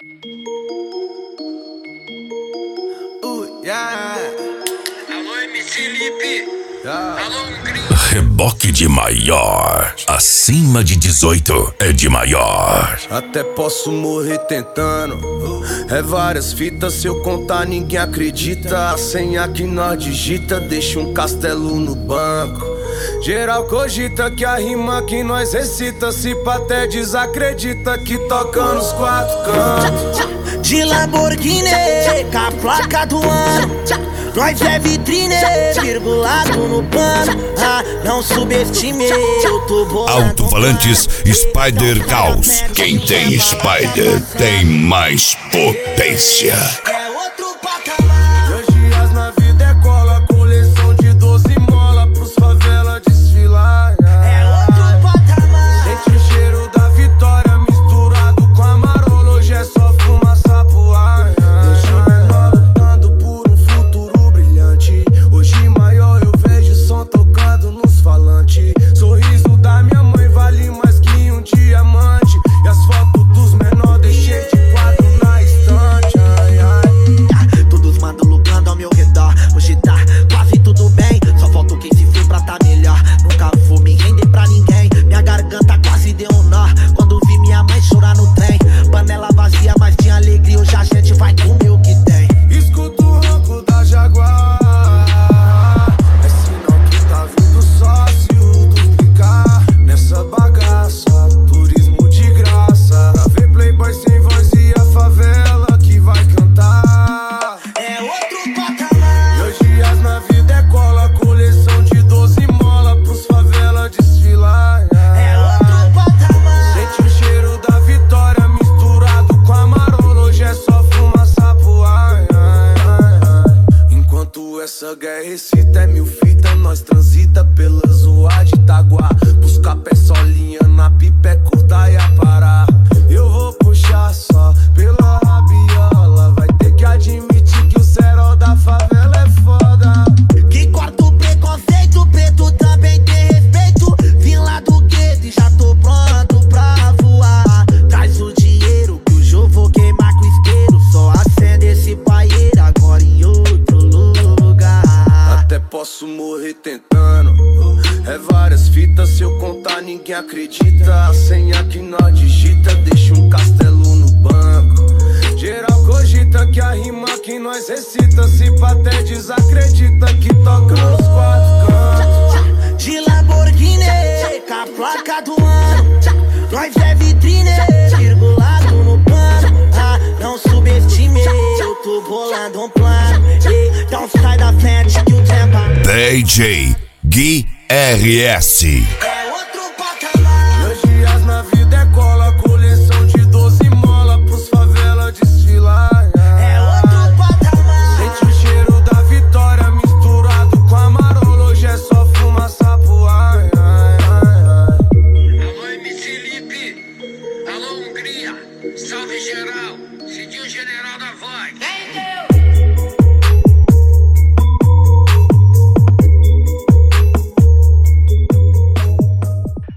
Yeah. Alô, MC Lipe. Yeah. Alô, Hungria. Reboque de maior. Acima de 18 é de maior. Até posso morrer tentando. É várias fitas, se eu contar ninguém acredita. A senha que nós digita deixa um castelo no banco. Geral cogita que a rima que nós recita, se pá até desacredita que toca nos quatro cantos. De Lamborghini, com a placa do ano. Nós é vitrine, virgulado no pano. Ah, não subestime, eu tô bolando. Alto-falantes Spider Caos. Quem tem Spider tem mais potência. É outro patamar. 2 dias na vida é cola, coleção de 12 mola pros favela desfilar. É outro patamar. Sente o cheiro da vitória misturado com a marola, hoje é só fumaça pro ar. Deixa o menor lutando por um futuro brilhante. Hoje maior eu vejo som tocando nos falantes. Sorriso da minha mãe vale mais que um diamante. E as fotos dos menores deixei de quadro na estante. Ai, ai. Todos mandam lugando ao meu redor. Hoje tá quase tudo bem, só falta quem se for pra tá melhor. Nunca vou me render pra ninguém. Minha garganta quase deu um nó quando vi minha mãe chorar no trem. Panela vazia, mas tinha alegria. Hoje a gente vai comer o que tem. Escuto o ronco da Jaguar. É sinal que tá vindo sócio duplicar nessa bagaça. Turismo de graça. Pra ver playboy sem voz e a favela que vai cantar. É outro patamar. 2 dias na vida é cola, coleção de 12 mola pros favela desfilar. É outro patamar. Sente o cheiro da vitória misturado com a marola, hoje é só fumaça pro ar. Enquanto essa guerra excita, é 1000 fitas, nós transita pela zoa de Itaguá. Buscar pé solinha na pipa é curta e a parar. Eu vou puxar só pela rabiola, vai ter que admitir que o cerol da favela é foda. Que corta o preconceito, preto também tem respeito. Vim lá do gueto e já tô pronto pra voar. Traz o dinheiro que hoje eu vou queimar com isqueiro. Só acende esse paieiro agora em outro lugar. Até posso morrer tentando. É várias fitas, se eu contar ninguém acredita. A senha que nós digita deixa um castelo no banco. Geral cogita que a rima que nós recita, se pá até desacredita que toca nos quatro cantos. De Lamborghini, com a placa do ano. Nós é vitrine, virgulado no pano. Ah, não subestime, eu tô bolando um plano. Então sai da frente que o tempo DJ Gui RS. é outro patamar. 2 dias na vida é cola, coleção de 12 mola pros favela desfilar. É outro patamar. Sente o cheiro da vitória misturado com a marola, hoje é só fumaça pro ar. Alô, MC Lipe. Alô, Hungria. Salve geral. Cidinho General da Voz.